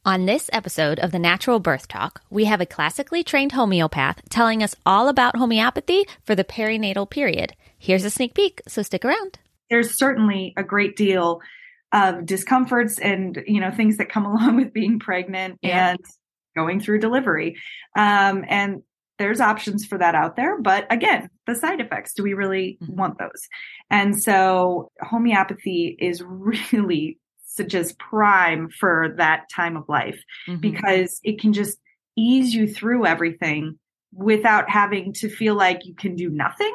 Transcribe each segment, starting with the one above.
On this episode of the Natural Birth Talk, we have a classically trained homeopath telling us all about homeopathy for the perinatal period. Here's a sneak peek, so stick around. There's certainly a great deal of discomforts and, things that come along with being pregnant and going through delivery. And there's options for that out there. But again, the side effects, do we really want those? And so homeopathy is really just prime for that time of life because it can just ease you through everything without having to feel like you can do nothing.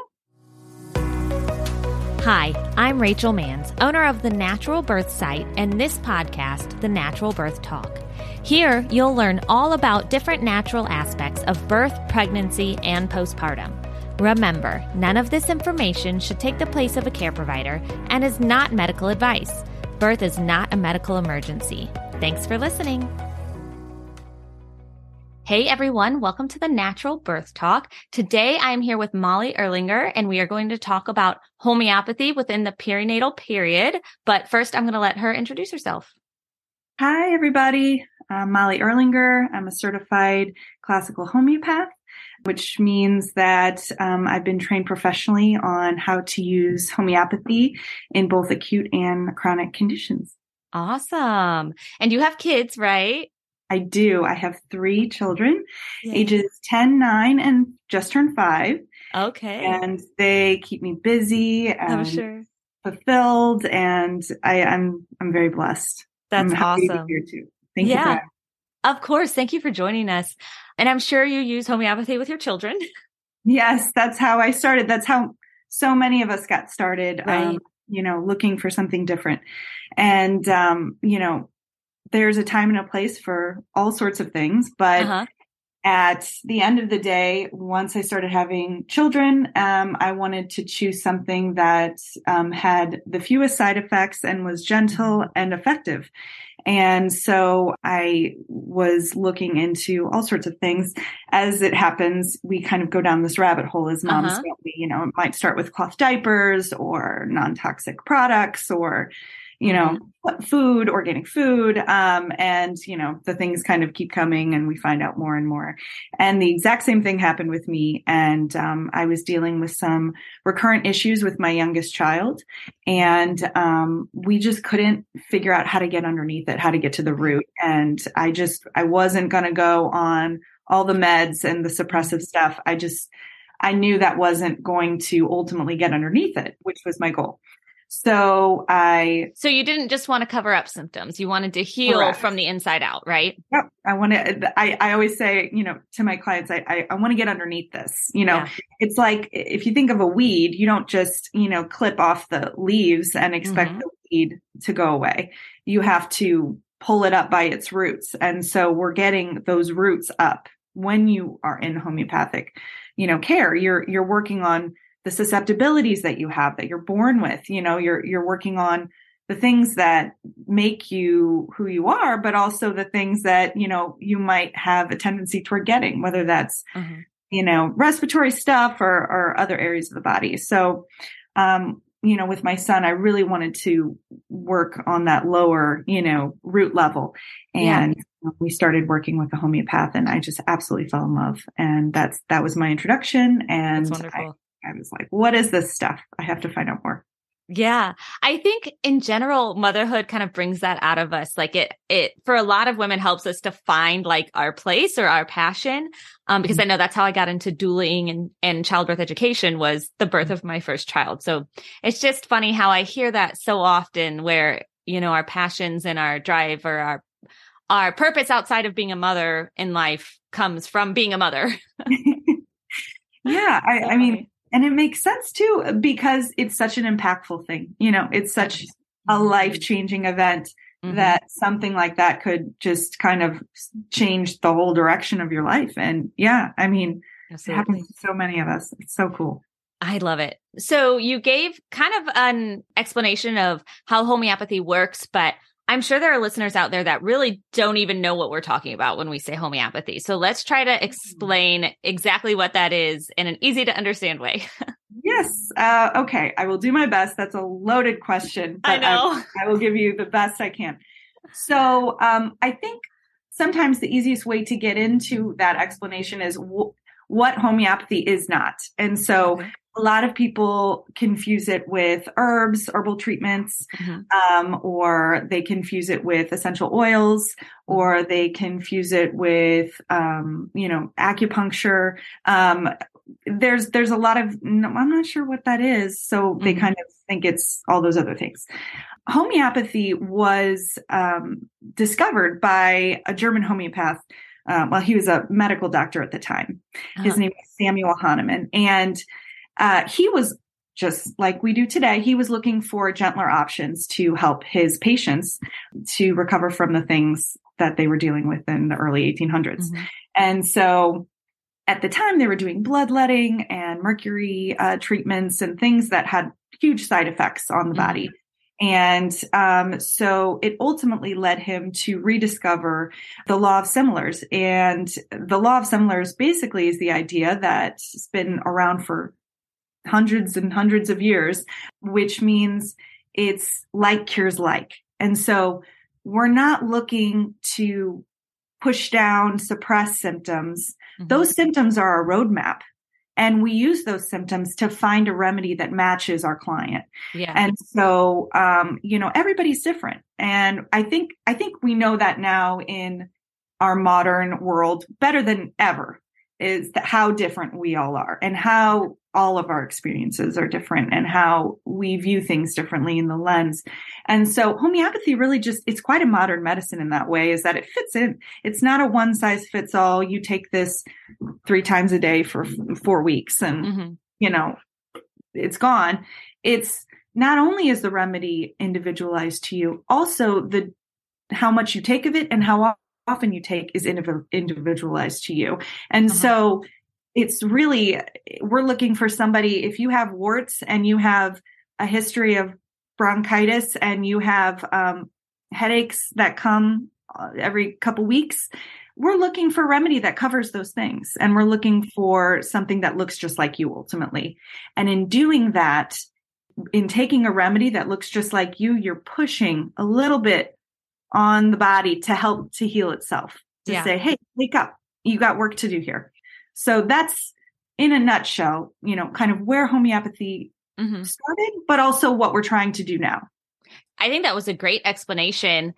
Hi, I'm Rachel Manns, owner of the Natural Birth site and this podcast, The Natural Birth Talk. Here, you'll learn all about different natural aspects of birth, pregnancy, and postpartum. Remember, none of this information should take the place of a care provider and is not medical advice. Birth is not a medical emergency. Thanks for listening. Hey everyone, welcome to the Natural Birth Talk. Today I'm here with Molly Erlinger and we are going to talk about homeopathy within the perinatal period. But first I'm going to let her introduce herself. Hi everybody, I'm Molly Erlinger. I'm a certified classical homeopath, which means that I've been trained professionally on how to use homeopathy in both acute and chronic conditions. Awesome. And you have kids, right? I do. I have 3 children, ages 10, 9, and just turned 5. Okay. And they keep me busy and fulfilled, and I'm very blessed. That's I'm happy awesome. To be here too. Thank you for having me. Of course. Thank you for joining us. And I'm sure you use homeopathy with your children. Yes, that's how I started. That's how so many of us got started, right. Looking for something different. And, there's a time and a place for all sorts of things. But at the end of the day, once I started having children, I wanted to choose something that had the fewest side effects and was gentle and effective. And so I was looking into all sorts of things. As it happens, we kind of go down this rabbit hole as moms, don't we? It might start with cloth diapers or non-toxic products or, food, organic food. And the things kind of keep coming and we find out more and more. And the exact same thing happened with me. And I was dealing with some recurrent issues with my youngest child. And we just couldn't figure out how to get underneath it, how to get to the root. And I wasn't going to go on all the meds and the suppressive stuff. I knew that wasn't going to ultimately get underneath it, which was my goal. So you didn't just want to cover up symptoms. You wanted to heal from the inside out, right? Yep. I always say, to my clients, I want to get underneath this. It's like, if you think of a weed, you don't just, clip off the leaves and expect the weed to go away. You have to pull it up by its roots. And so we're getting those roots up when you are in homeopathic, care. You're working on the susceptibilities that you have, that you're born with. You're working on the things that make you who you are, but also the things that, you might have a tendency toward getting, whether that's, respiratory stuff or other areas of the body. So, with my son, I really wanted to work on that lower, root level. And we started working with a homeopath and I just absolutely fell in love. And that was my introduction. And that's wonderful. I was like, what is this stuff? I have to find out more. Yeah. I think in general, motherhood kind of brings that out of us. Like it for a lot of women helps us to find like our place or our passion. Because I know that's how I got into dualing and childbirth education was the birth of my first child. So it's just funny how I hear that so often where, our passions and our drive or our purpose outside of being a mother in life comes from being a mother. Yeah. I mean, and it makes sense too, because it's such an impactful thing. It's such a life-changing event that something like that could just kind of change the whole direction of your life. And it happens to so many of us. It's so cool. I love it. So you gave kind of an explanation of how homeopathy works, but I'm sure there are listeners out there that really don't even know what we're talking about when we say homeopathy. So let's try to explain exactly what that is in an easy to understand way. Yes. Okay. I will do my best. That's a loaded question. But I know. I will give you the best I can. So I think sometimes the easiest way to get into that explanation is what homeopathy is not. And so a lot of people confuse it with herbs, herbal treatments, or they confuse it with essential oils, or they confuse it with, acupuncture. There's a lot of, I'm not sure what that is. So they kind of think it's all those other things. Homeopathy was discovered by a German homeopath. He was a medical doctor at the time. His name was Samuel Hahnemann. And he was just like we do today. He was looking for gentler options to help his patients to recover from the things that they were dealing with in the early 1800s. And so at the time, they were doing bloodletting and mercury treatments and things that had huge side effects on the body. And so it ultimately led him to rediscover the law of similars. And the law of similars basically is the idea that's been around for hundreds and hundreds of years, which means it's like cures like. And so we're not looking to push down, suppress symptoms. Those symptoms are a roadmap. And we use those symptoms to find a remedy that matches our client. And so, everybody's different. And I think we know that now in our modern world better than ever, is how different we all are and how all of our experiences are different and how we view things differently in the lens. And so homeopathy really it's quite a modern medicine in that way, is that it fits in. It's not a one size fits all. You take this 3 times a day for 4 weeks and, it's gone. It's not only is the remedy individualized to you, also how much you take of it and how often you take is individualized to you. And so it's really, we're looking for somebody, if you have warts and you have a history of bronchitis and you have headaches that come every couple weeks, we're looking for a remedy that covers those things. And we're looking for something that looks just like you ultimately. And in doing that, in taking a remedy that looks just like you, you're pushing a little bit on the body to help to heal itself, to say, hey, wake up. You got work to do here. So that's, in a nutshell, kind of where homeopathy started, but also what we're trying to do now. I think that was a great explanation.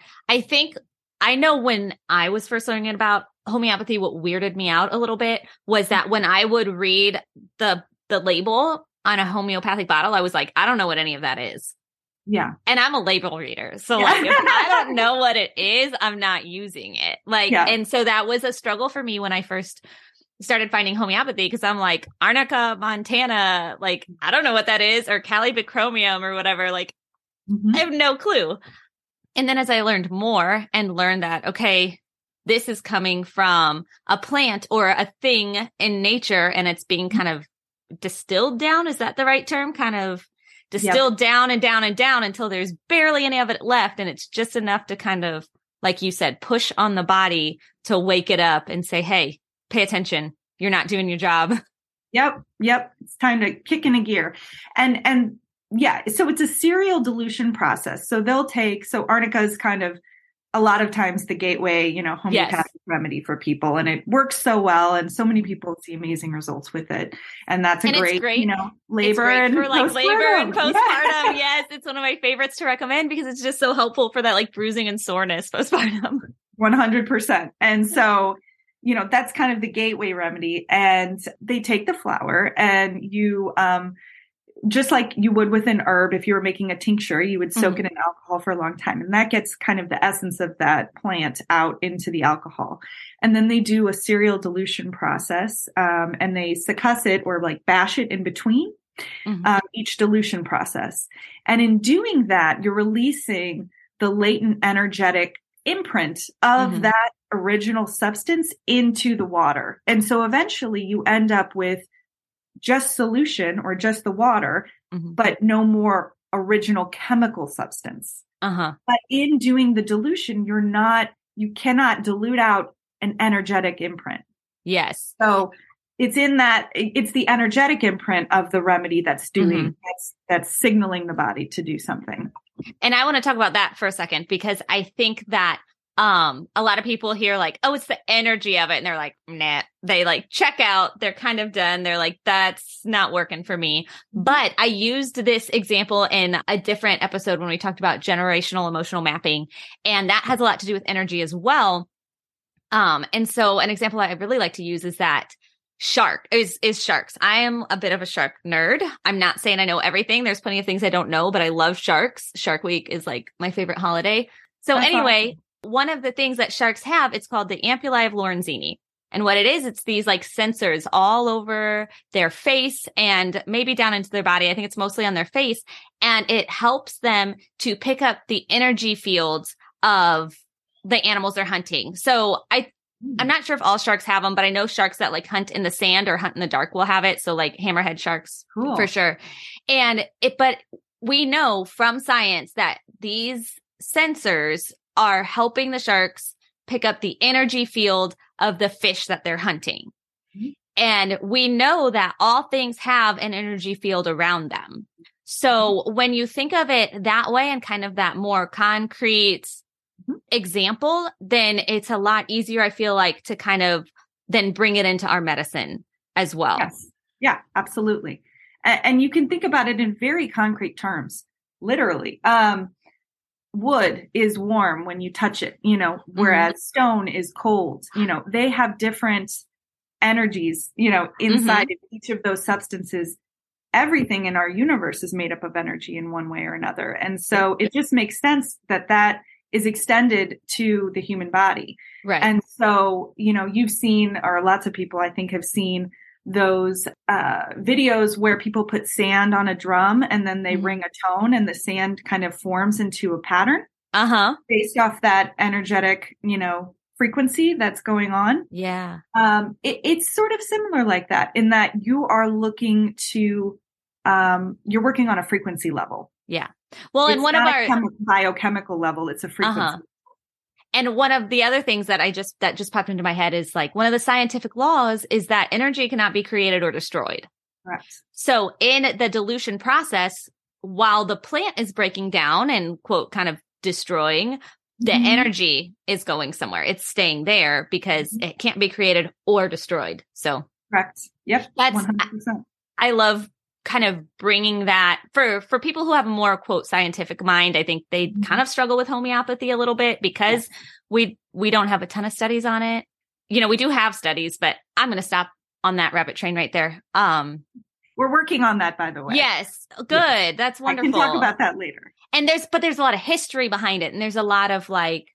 I know when I was first learning about homeopathy, what weirded me out a little bit was that when I would read the label on a homeopathic bottle, I was like, I don't know what any of that is. Yeah. And I'm a label reader. So if I don't know what it is, I'm not using it. And so that was a struggle for me when I first started finding homeopathy, because I'm like, Arnica montana, I don't know what that is, or calibacromium or whatever. I have no clue. And then as I learned more and learned that, okay, this is coming from a plant or a thing in nature, and it's being kind of distilled down. Is that the right term? Kind of distilled down and down and down until there's barely any of it left. And it's just enough to kind of, like you said, push on the body to wake it up and say, hey, pay attention. You're not doing your job. Yep. It's time to kick in a gear. And so it's a serial dilution process. So Arnica is kind of a lot of times the gateway, homeopathic remedy for people. And it works so well. And so many people see amazing results with it. And that's great, labor and for labor and postpartum. Yes. It's one of my favorites to recommend because it's just so helpful for that bruising and soreness postpartum. 100%. And so, that's kind of the gateway remedy. And they take the flower and you, just like you would with an herb, if you were making a tincture, you would soak it in alcohol for a long time. And that gets kind of the essence of that plant out into the alcohol. And then they do a serial dilution process, and they succuss it or bash it in between each dilution process. And in doing that, you're releasing the latent energetic imprint of that original substance into the water. And so eventually you end up with just solution or just the water, but no more original chemical substance. But in doing the dilution, you cannot dilute out an energetic imprint. Yes. So it's the energetic imprint of the remedy that's doing, that's signaling the body to do something. And I want to talk about that for a second, because I think that A lot of people hear like, oh, it's the energy of it. And they're like, nah, they like check out. They're kind of done. They're like, that's not working for me. But I used this example in a different episode when we talked about generational emotional mapping. And that has a lot to do with energy as well. And so an example I really like to use is that sharks. I am a bit of a shark nerd. I'm not saying I know everything. There's plenty of things I don't know, but I love sharks. Shark Week is like my favorite holiday. So anyway, one of the things that sharks have, it's called the ampullae of Lorenzini. And what it is, it's these like sensors all over their face and maybe down into their body. I think it's mostly on their face. And it helps them to pick up the energy fields of the animals they're hunting. So I'm not sure if all sharks have them, but I know sharks that like hunt in the sand or hunt in the dark will have it. So like hammerhead sharks for sure. But we know from science that these sensors are helping the sharks pick up the energy field of the fish that they're hunting. Mm-hmm. And we know that all things have an energy field around them. So when you think of it that way and kind of that more concrete example, then it's a lot easier, I feel like, to kind of then bring it into our medicine as well. Yes. Yeah, absolutely. And you can think about it in very concrete terms, literally. Wood is warm when you touch it, whereas stone is cold. They have different energies, inside of each of those substances. Everything in our universe is made up of energy in one way or another. And so it just makes sense that is extended to the human body. Right. And so, you've seen, or lots of people I think have seen those videos where people put sand on a drum and then they ring a tone and the sand kind of forms into a pattern based off that energetic, frequency that's going on. Yeah. It's sort of similar like that in that you are looking to, you're working on a frequency level. Yeah. Well, and one of our biochemical level, it's a frequency. And one of the other things that just popped into my head is like one of the scientific laws is that energy cannot be created or destroyed. Correct. So in the dilution process, while the plant is breaking down and quote kind of destroying, the energy is going somewhere. It's staying there because it can't be created or destroyed. So correct. Yep. That's 100%. I love kind of bringing that for people who have a more quote scientific mind. I think they kind of struggle with homeopathy a little bit because we don't have a ton of studies on it. We do have studies, but I'm going to stop on that rabbit train right there. We're working on that, by the way. Yes. Good. Yes. That's wonderful. I can talk about that later. And there's a lot of history behind it. And there's a lot of like,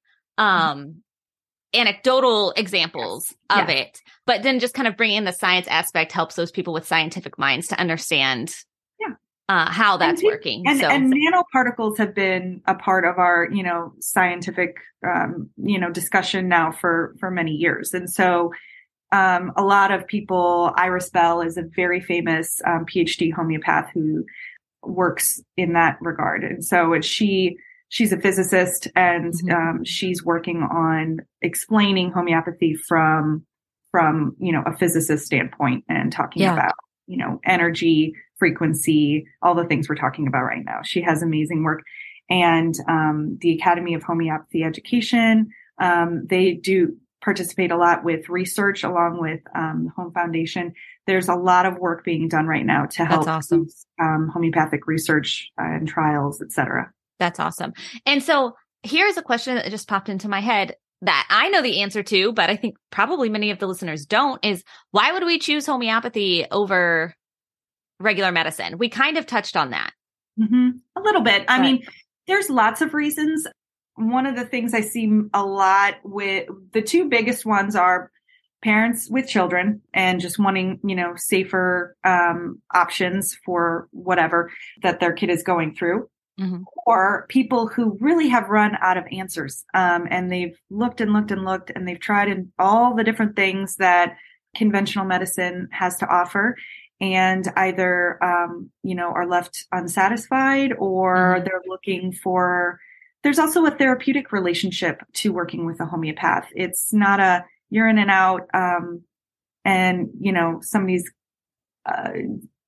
anecdotal examples of it, but then just kind of bringing in the science aspect helps those people with scientific minds to understand how that's working. And nanoparticles have been a part of our, scientific, discussion now for many years. And so, a lot of people, Iris Bell is a very famous, PhD homeopath who works in that regard. And so she's a physicist and she's working on explaining homeopathy from a physicist standpoint and talking about, energy, frequency, all the things we're talking about right now. She has amazing work. And the Academy of Homeopathy Education, they do participate a lot with research along with the Home Foundation. There's a lot of work being done right now to help homeopathic research and trials, et cetera. That's awesome. And so here's a question that just popped into my head that I know the answer to, but I think probably many of the listeners don't, is why would we choose homeopathy over regular medicine? We kind of touched on that. A little bit. I mean, there's lots of reasons. One of the things I see a lot with the two biggest ones are parents with children and just wanting, safer options for whatever that their kid is going through. Or people who really have run out of answers. And they've looked and looked and looked and they've tried in all the different things that conventional medicine has to offer and either, are left unsatisfied or they're looking for, there's also a therapeutic relationship to working with a homeopath. It's not a you're in and out, and, somebody's,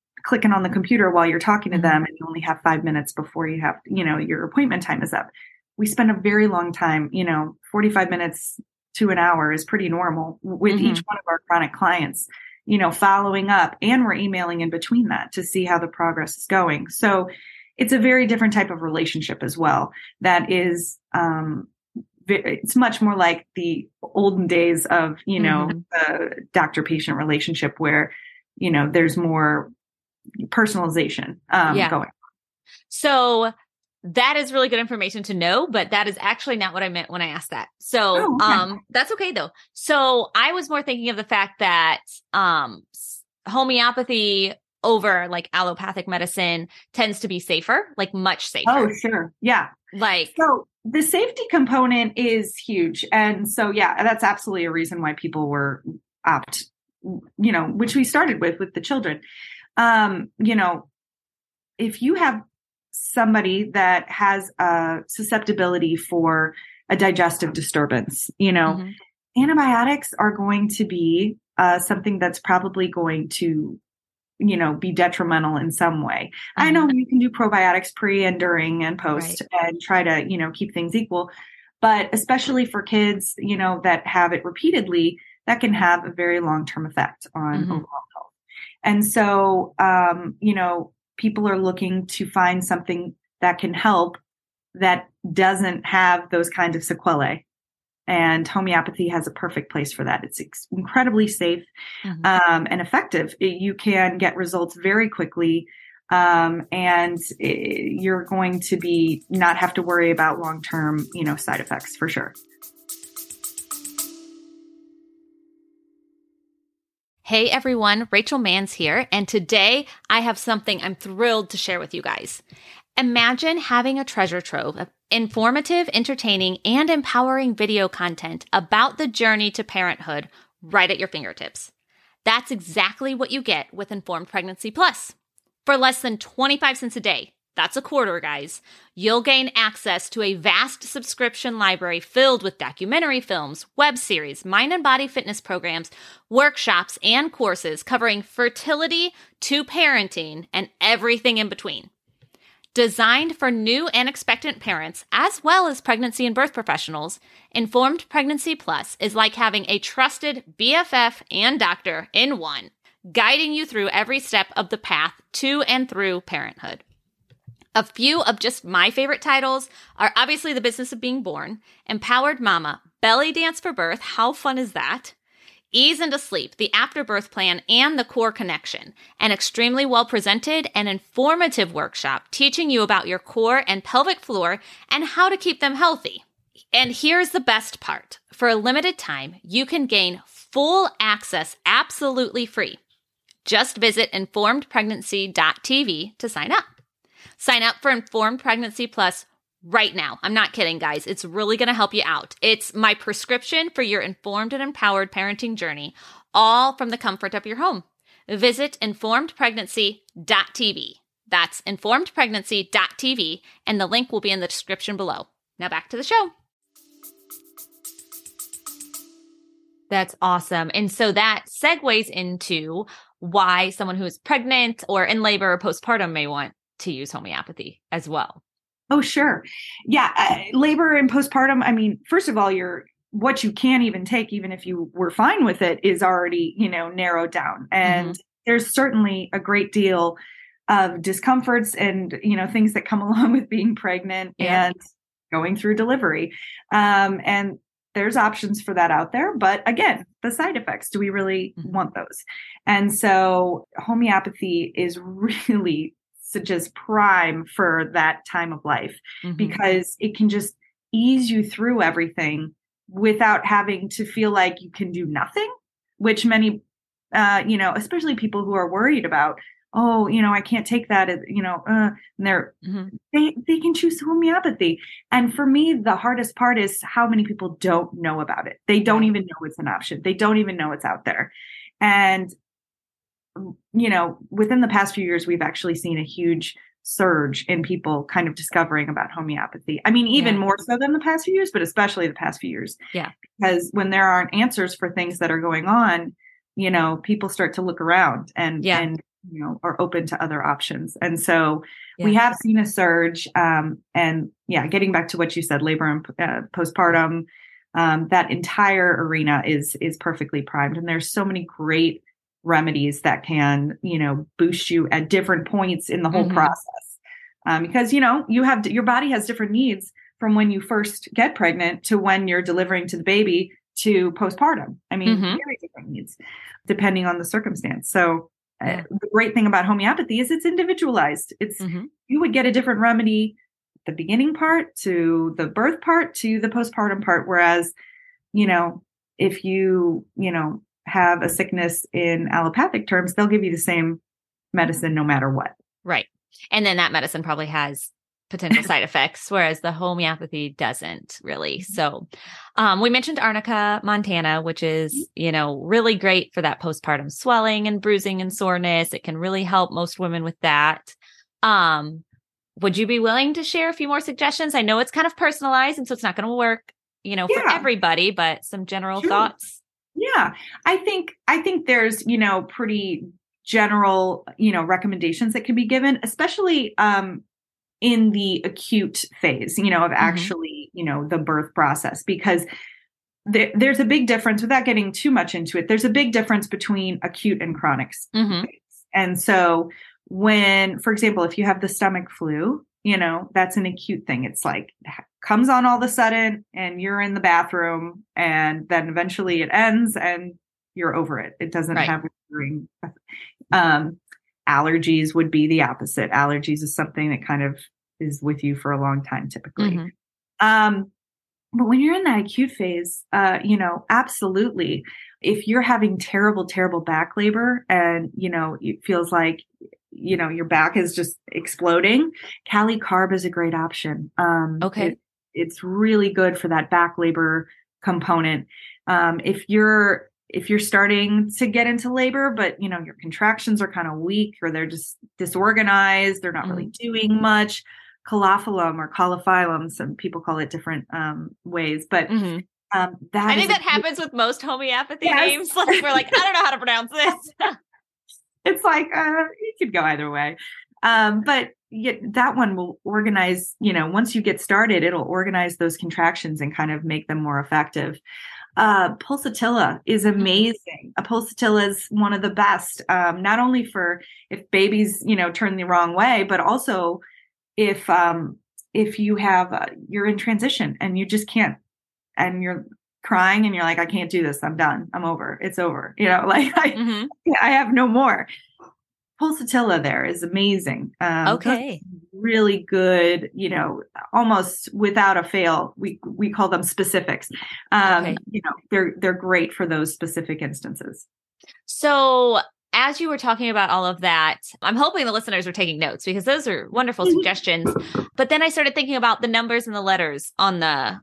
clicking on the computer while you're talking to them and you only have 5 minutes before you have, your appointment time is up. we spend a very long time, 45 minutes to an hour is pretty normal with each one of our chronic clients, following up, and we're emailing in between that to see how the progress is going. So it's a very different type of relationship as well. That is, it's much more like the olden days of, the doctor-patient relationship where, there's more personalization going on. So that is really good information to know, but that is actually not what I meant when I asked that. So, that's okay though. So I was more thinking of the fact that, homeopathy over like allopathic medicine tends to be safer, like much safer. Oh, sure. Yeah. So the safety component is huge. And so, that's absolutely a reason why people were which we started with the children. If you have somebody that has a susceptibility for a digestive disturbance, antibiotics are going to be something that's probably going to, be detrimental in some way. I know you can do probiotics pre and during and post and try to, keep things equal, but especially for kids, that have it repeatedly, that can have a very long-term effect on overall health. And so, people are looking to find something that can help that doesn't have those kinds of sequelae. And homeopathy has a perfect place for that. It's incredibly safe and effective. You can get results very quickly, and you're going to be not have to worry about long-term, side effects for sure. Hey everyone, Rachel Manns here, and today I have something I'm thrilled to share with you guys. Imagine having a treasure trove of informative, entertaining, and empowering video content about the journey to parenthood right at your fingertips. That's exactly what you get with Informed Pregnancy Plus. For less than 25 cents a day, that's a quarter, guys, you'll gain access to a vast subscription library filled with documentary films, web series, mind and body fitness programs, workshops, and courses covering fertility to parenting and everything in between. Designed for new and expectant parents, as well as pregnancy and birth professionals, Informed Pregnancy Plus is like having a trusted BFF and doctor in one, guiding you through every step of the path to and through parenthood. A few of just my favorite titles are obviously The Business of Being Born, Empowered Mama, Belly Dance for Birth, how fun is that? Ease into Sleep, the Afterbirth Plan, and the Core Connection, an extremely well-presented and informative workshop teaching you about your core and pelvic floor and how to keep them healthy. And here's the best part. For a limited time, you can gain full access absolutely free. Just visit informedpregnancy.tv to sign up. Sign up for Informed Pregnancy Plus right now. I'm not kidding, guys. It's really going to help you out. It's my prescription for your informed and empowered parenting journey, all from the comfort of your home. Visit informedpregnancy.tv. That's informedpregnancy.tv, and the link will be in the description below. Now back to the show. That's awesome. And so that segues into why someone who is pregnant or in labor or postpartum may want to use homeopathy as well. Oh, sure. Yeah. Labor and postpartum. I mean, first of all, what you can even take, even if you were fine with it, is already, narrowed down. And there's certainly a great deal of discomforts and, things that come along with being pregnant and going through delivery. And there's options for that out there. But again, the side effects, do we really want those? And so homeopathy is really just prime for that time of life because it can just ease you through everything without having to feel like you can do nothing, which many, especially people who are worried about, I can't take that, and they can choose homeopathy. And for me, the hardest part is how many people don't know about it. They don't even know it's an option. They don't even know it's out there. And within the past few years, we've actually seen a huge surge in people kind of discovering about homeopathy. I mean, even more so than the past few years, but especially the past few years. Yeah. Because when there aren't answers for things that are going on, people start to look around and are open to other options. And so we have seen a surge. And yeah, getting back to what you said, labor and postpartum, that entire arena is perfectly primed. And there's so many great remedies that can, boost you at different points in the whole process. Because, your body has different needs from when you first get pregnant to when you're delivering to the baby to postpartum. I mean, very different needs depending on the circumstance. So the great thing about homeopathy is it's individualized. It's you would get a different remedy, the beginning part to the birth part to the postpartum part. Whereas, if you, have a sickness in allopathic terms, they'll give you the same medicine no matter what. Right. And then that medicine probably has potential side effects, whereas the homeopathy doesn't really. So we mentioned Arnica montana, which is, really great for that postpartum swelling and bruising and soreness. It can really help most women with that. Would you be willing to share a few more suggestions? I know it's kind of personalized, and so it's not going to work, for everybody, but some general thoughts. Yeah. I think there's, pretty general, recommendations that can be given, especially, in the acute phase, of actually, the birth process, because there's a big difference without getting too much into it. There's a big difference between acute and chronic phase. And so when, for example, if you have the stomach flu, that's an acute thing. It's like comes on all of a sudden and you're in the bathroom, and then eventually it ends and you're over it. It doesn't have lingering. Allergies would be the opposite. Allergies is something that kind of is with you for a long time, typically. But when you're in that acute phase, absolutely. If you're having terrible, terrible back labor and, it feels like, your back is just exploding, Kali Carb is a great option. It's really good for that back labor component. If you're starting to get into labor, but your contractions are kind of weak or they're just disorganized, they're not really doing much, calophyllum or caulifilum, some people call it different ways, but I think that happens with most homeopathy names. Like we're like, I don't know how to pronounce this. It's like it could go either way. But that one will organize, once you get started, it'll organize those contractions and kind of make them more effective. Pulsatilla is amazing. A pulsatilla is one of the best, not only for if babies, turn the wrong way, but also if you have, you're in transition and you just can't, and you're crying and you're like, I can't do this. I'm done. I'm over. It's over. I have no more. Pulsatilla there is amazing. Really good, almost without a fail. We call them specifics. They're great for those specific instances. So as you were talking about all of that, I'm hoping the listeners are taking notes because those are wonderful suggestions. But then I started thinking about the numbers and the letters on the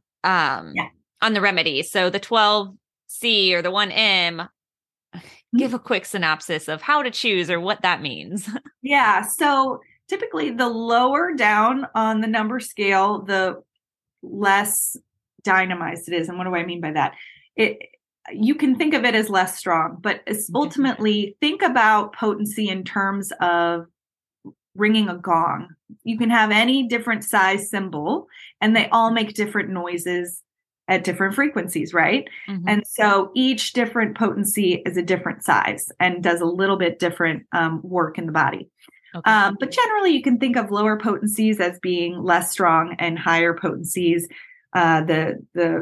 remedy. So the 12C or the 1M, give a quick synopsis of how to choose or what that means. Yeah. So typically the lower down on the number scale, the less dynamized it is. And what do I mean by that? You can think of it as less strong, but ultimately think about potency in terms of ringing a gong. You can have any different size cymbal and they all make different noises at different frequencies, right? And so each different potency is a different size and does a little bit different work in the body. But generally you can think of lower potencies as being less strong and higher potencies, the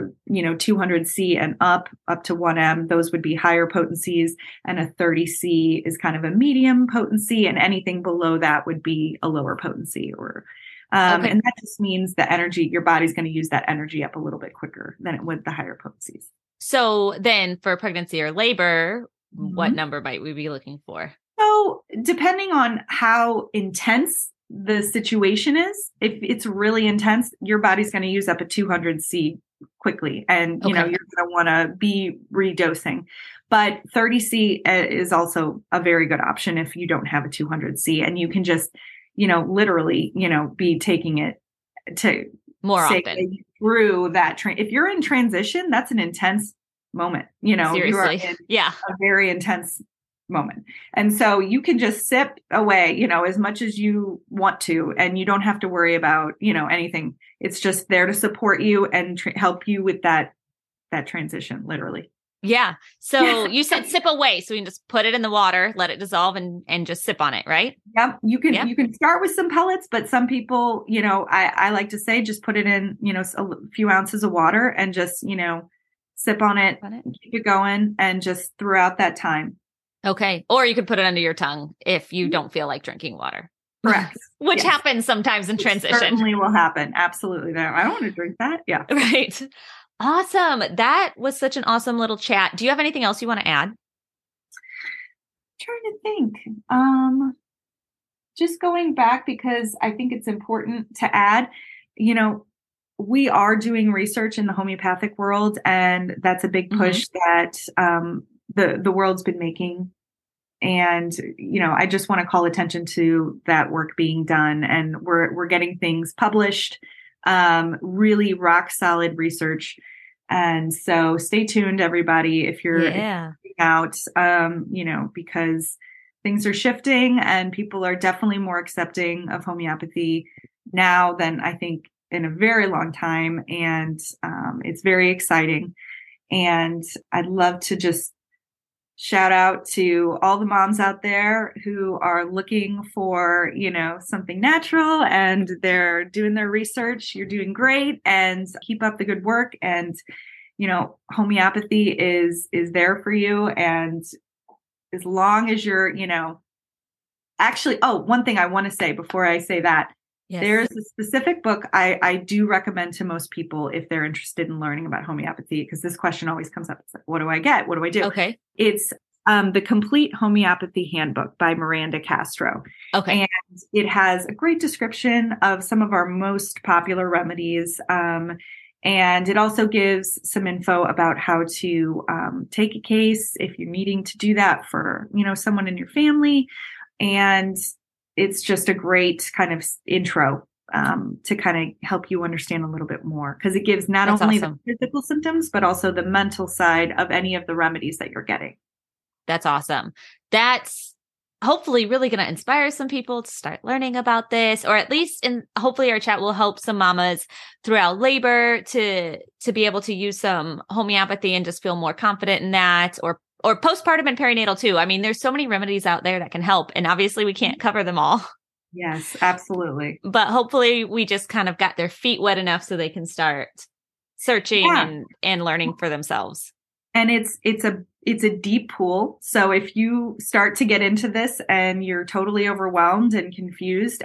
200C and up to 1M, those would be higher potencies, and a 30C is kind of a medium potency, and anything below that would be a lower potency and that just means the energy, your body's going to use that energy up a little bit quicker than it would the higher potencies. So then for pregnancy or labor, what number might we be looking for? So depending on how intense the situation is, if it's really intense, your body's going to use up a 200C quickly. And, you're going to want to be redosing. But 30C is also a very good option if you don't have a 200C, and you can just, literally, be taking it to more often through that train. If you're in transition, that's an intense moment. Seriously. You are in a very intense moment. And so you can just sip away, as much as you want to, and you don't have to worry about, anything. It's just there to support you and help you with that transition, literally. Yeah. So you said sip away. So you can just put it in the water, let it dissolve and just sip on it, right? Yep. You can start with some pellets, but some people, I like to say, just put it in, a few ounces of water and just, sip on it, keep it going, and just throughout that time. Okay. Or you could put it under your tongue if you don't feel like drinking water. Correct. Which happens sometimes in transition. Certainly will happen. Absolutely. I don't want to drink that. Yeah. Right. Awesome. That was such an awesome little chat. Do you have anything else you want to add? Trying to think. Just going back, because I think it's important to add, we are doing research in the homeopathic world, and that's a big push that the world's been making. And, I just want to call attention to that work being done, and we're getting things published, really rock solid research. And so stay tuned, everybody, if you're out, because things are shifting and people are definitely more accepting of homeopathy now than I think in a very long time. And it's very exciting. And I'd love to just shout out to all the moms out there who are looking for, something natural, and they're doing their research. You're doing great, and keep up the good work. And, homeopathy is there for you. And as long as you're, actually, one thing I want to say before I say that, there's a specific book I do recommend to most people if they're interested in learning about homeopathy, because this question always comes up. It's like, what do I get? What do I do? Okay. It's the Complete Homeopathy Handbook by Miranda Castro. Okay. And it has a great description of some of our most popular remedies. And it also gives some info about how to take a case if you're needing to do that for, someone in your family. And it's just a great kind of intro to kind of help you understand a little bit more, because it gives not only the physical symptoms, but also the mental side of any of the remedies that you're getting. That's awesome. That's hopefully really going to inspire some people to start learning about this, or at least, and hopefully our chat will help some mamas throughout labor to be able to use some homeopathy and just feel more confident in that, or postpartum and perinatal too. I mean, there's so many remedies out there that can help, and obviously we can't cover them all. Yes, absolutely. But hopefully we just kind of got their feet wet enough so they can start searching and learning for themselves. And it's a deep pool. So if you start to get into this and you're totally overwhelmed and confused,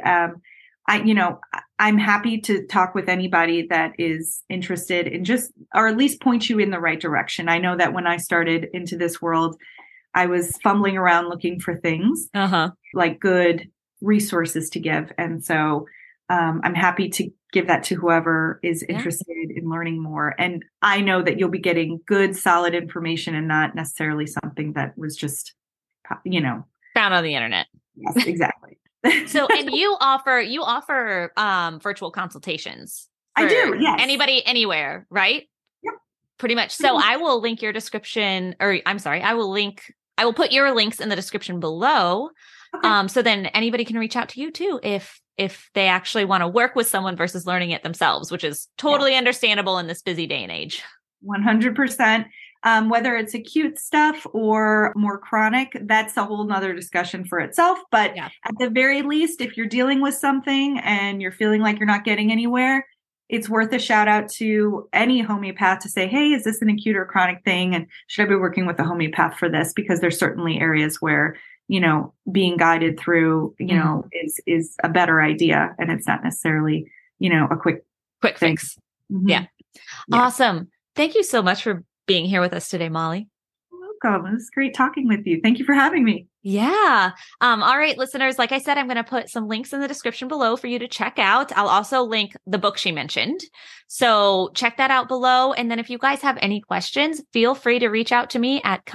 I'm happy to talk with anybody that is interested in or at least point you in the right direction. I know that when I started into this world, I was fumbling around looking for things like good resources to give. And so I'm happy to give that to whoever is interested in learning more. And I know that you'll be getting good, solid information, and not necessarily something that was just, found on the internet. Yes, exactly. So, and you offer virtual consultations. I do. Yes. Anybody, anywhere, right? Yep. Pretty much. So I will link your description, I will put your links in the description below. Okay. So then anybody can reach out to you too, if they actually want to work with someone versus learning it themselves, which is totally understandable in this busy day and age. 100%. Whether it's acute stuff or more chronic, that's a whole nother discussion for itself. But at the very least, if you're dealing with something and you're feeling like you're not getting anywhere, it's worth a shout out to any homeopath to say, hey, is this an acute or chronic thing? And should I be working with a homeopath for this? Because there's certainly areas where, being guided through, is a better idea. And it's not necessarily, a quick fix. Mm-hmm. Yeah. Awesome. Thank you so much for being here with us today, Molly. Welcome. It was great talking with you. Thank you for having me. Yeah. All right, listeners, like I said, I'm going to put some links in the description below for you to check out. I'll also link the book she mentioned. So check that out below. And then if you guys have any questions, feel free to reach out to me at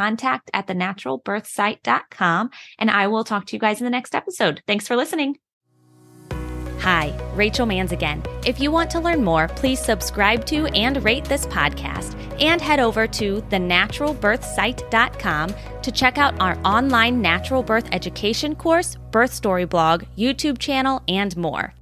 contact@thenaturalbirthsite.com. And I will talk to you guys in the next episode. Thanks for listening. Hi, Rachel Manns again. If you want to learn more, please subscribe to and rate this podcast and head over to thenaturalbirthsite.com to check out our online natural birth education course, birth story blog, YouTube channel, and more.